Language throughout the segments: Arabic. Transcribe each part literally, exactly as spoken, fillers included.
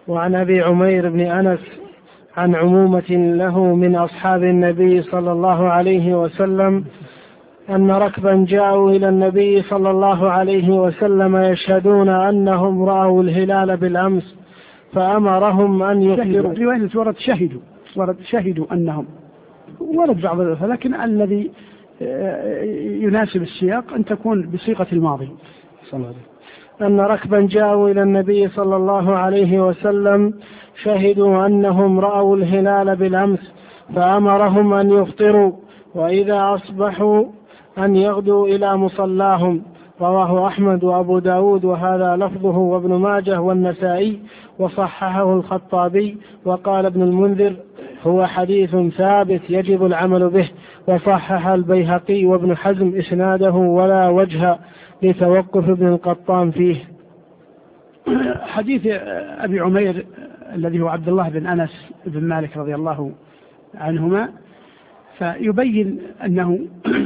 وعن أبي عمير بن أنس عن عمومة له من أصحاب النبي صلى الله عليه وسلم أن ركبا جاءوا إلى النبي صلى الله عليه وسلم يشهدون أنهم رأوا الهلال بالأمس فأمرهم أن يفطروا. رواية ورد شهدوا ورد شهدوا أنهم ورد بعض الألفاظ، لكن الذي يناسب السياق أن تكون بصيغة الماضي. أن ركبا جاءوا إلى النبي صلى الله عليه وسلم شهدوا أنهم رأوا الهلال بالأمس فأمرهم أن يفطروا وإذا أصبحوا أن يغدوا إلى مصلاهم. رواه أحمد وأبو داود وهذا لفظه وابن ماجه والنسائي وصححه الخطابي. وقال ابن المنذر هو حديث ثابت يجب العمل به، وصحح البيهقي وابن حزم إسناده ولا وجه لتوقف ابن القطان فيه. حديث أبي عمير الذي هو عبد الله بن أنس بن مالك رضي الله عنهما فيبين أنه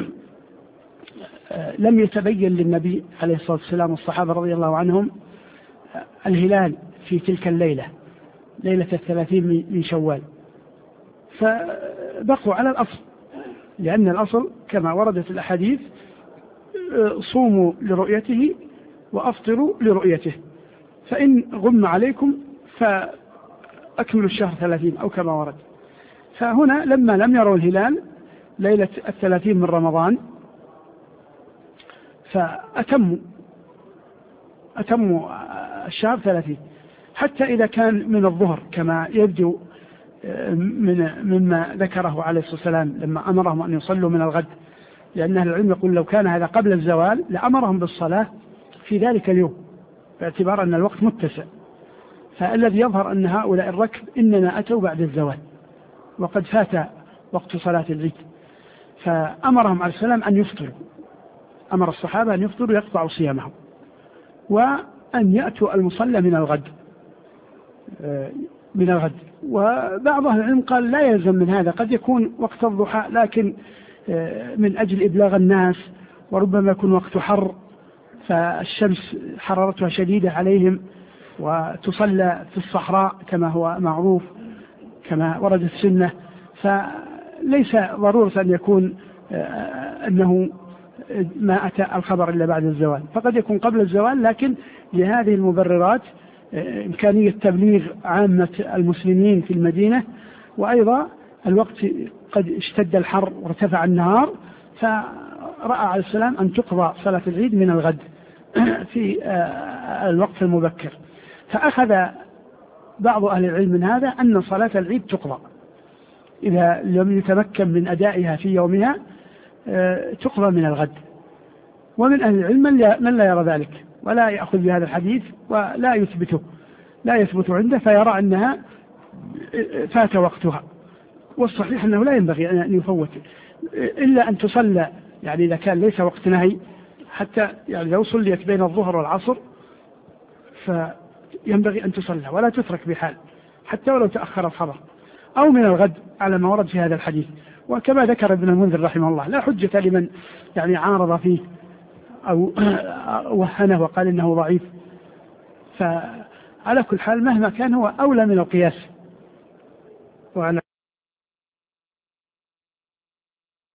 لم يتبين للنبي عليه الصلاة والسلام والصحابة رضي الله عنهم الهلال في تلك الليلة، ليلة الثلاثين من شوال، فبقوا على الأصل، لأن الأصل كما وردت الأحاديث صوموا لرؤيته وأفطروا لرؤيته، فإن غم عليكم فأكملوا الشهر ثلاثين أو كما ورد. فهنا لما لم يروا الهلال ليلة الثلاثين من رمضان فأتموا أتموا الشهر ثلاثين، حتى إذا كان من الظهر كما يبدو من مما ذكره عليه الصلاة والسلام لما أمرهم أن يصلوا من الغد، لأن أهل العلم يقول لو كان هذا قبل الزوال لأمرهم بالصلاة في ذلك اليوم باعتبار أن الوقت متسع. فالذي يظهر أن هؤلاء الركب إنما أتوا بعد الزوال وقد فات وقت صلاة العيد، فأمرهم عليه السلام أن يفطروا، أمر الصحابة أن يفطروا يقطعوا صيامهم وأن يأتوا المصلى من الغد من الغد. وبعض أهل العلم قال لا يلزم من هذا، قد يكون وقت الضحى لكن من أجل إبلاغ الناس، وربما يكون وقت حر فالشمس حرارتها شديدة عليهم وتصلى في الصحراء كما هو معروف كما وردت السنة، فليس ضرورة أن يكون أنه ما أتى الخبر إلا بعد الزوال، فقد يكون قبل الزوال، لكن لهذه المبررات إمكانية تبليغ عامة المسلمين في المدينة، وأيضا الوقت قد اشتد الحر وارتفع النهار، فرأى عليه السلام أن تقضى صلاة العيد من الغد في الوقت المبكر. فأخذ بعض أهل العلم من هذا أن صلاة العيد تقضى إذا لم يتمكن من أدائها في يومها تقضى من الغد. ومن أهل العلم من لا يرى ذلك ولا يأخذ بهذا الحديث ولا يثبته لا يثبت عنده، فيرى أنها فات وقتها، والصحيح أنه لا ينبغي أن يفوت إلا أن تصلى، يعني إذا كان ليس وقت نهي، حتى يعني لو صليت بين الظهر والعصر فينبغي أن تصلى ولا تترك بحال حتى ولو تأخر الخبر، أو من الغد على ما ورد في هذا الحديث. وكما ذكر ابن المنذر رحمه الله لا حجة لمن يعني عارض فيه أو وهنه وقال إنه ضعيف، فعلى كل حال مهما كان هو أولى من القياس.